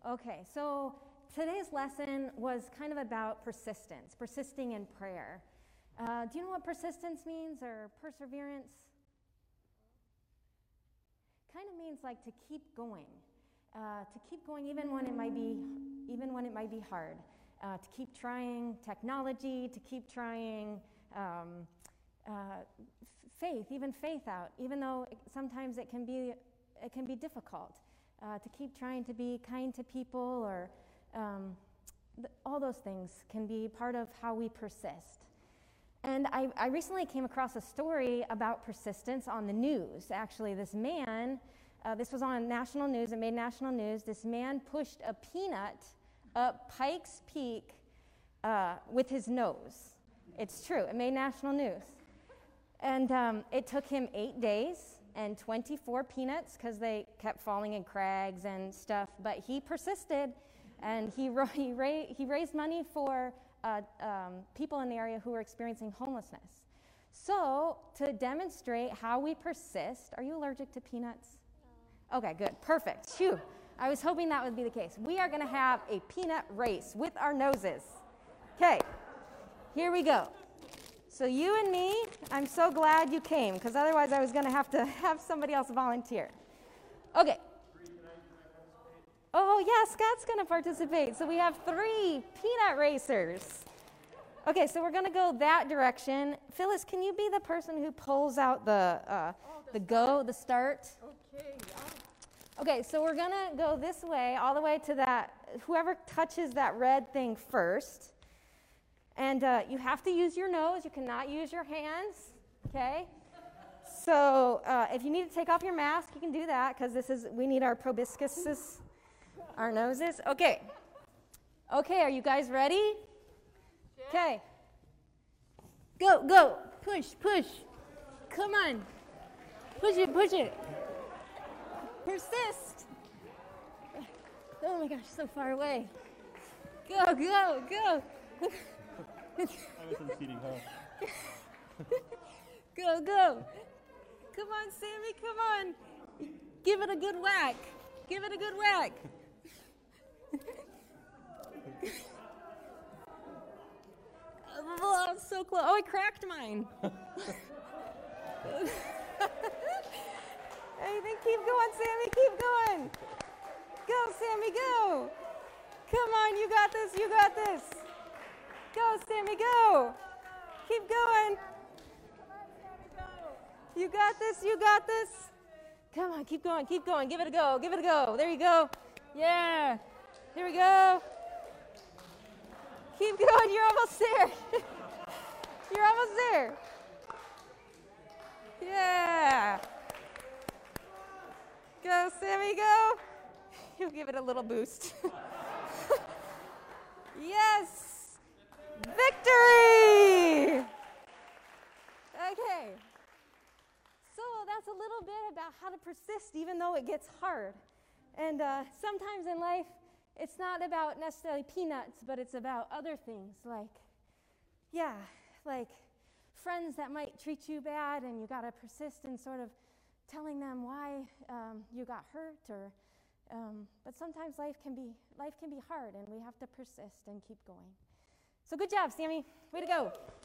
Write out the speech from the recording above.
Okay, so today's lesson was kind of about persistence, persisting in prayer. Do you know what persistence means, or perseverance? Kind of means like to keep going even when it might be hard, to keep trying technology, to keep trying faith out, even though sometimes it can be difficult. To keep trying to be kind to people, or all those things can be part of how we persist. And I recently came across a story about persistence on the news. Actually, this man, this was on national news, it made national news. This man pushed a peanut up Pikes Peak with his nose. It's true, it made national news. And it took him 8 days and 24 peanuts, because they kept falling in crags and stuff. But he persisted, and he raised money for people in the area who were experiencing homelessness. So to demonstrate how we persist, are you allergic to peanuts? No. Okay, good, perfect. Phew. I was hoping that would be the case. We are going to have a peanut race with our noses. Okay, here we go. So you and me, I'm so glad you came, because otherwise I was going to have somebody else volunteer. Okay. Oh, yeah, Scott's going to participate. So we have 3 peanut racers. Okay, so we're going to go that direction. Phyllis, can you be the person who pulls out the start? Okay, yeah. Okay, so we're going to go this way, all the way to that, whoever touches that red thing first. And you have to use your nose. You cannot use your hands, okay? So if you need to take off your mask, you can do that, because we need our proboscises, our noses. Okay. Okay, are you guys ready? Okay. Go. Push. Come on. Push it. Persist. Oh my gosh, so far away. Go. I wasn't cheating, huh? Go. Come on, Sammy, come on. Give it a good whack. Oh, so close. Oh, I cracked mine. Hey, keep going, Sammy, keep going. Go, Sammy, go. Come on, you got this. Go, Sammy, go. Keep going. You got this. Come on, keep going. Give it a go. There you go. Yeah. Here we go. Keep going. You're almost there. Yeah. Go, Sammy, go. You give it a little boost. Yes. Victory! Okay. So that's a little bit about how to persist even though it gets hard. And sometimes in life, it's not about necessarily peanuts, but it's about other things like friends that might treat you bad, and you got to persist in sort of telling them why you got hurt, or but sometimes life can be hard, and we have to persist and keep going. So good job, Sammy. Way to go.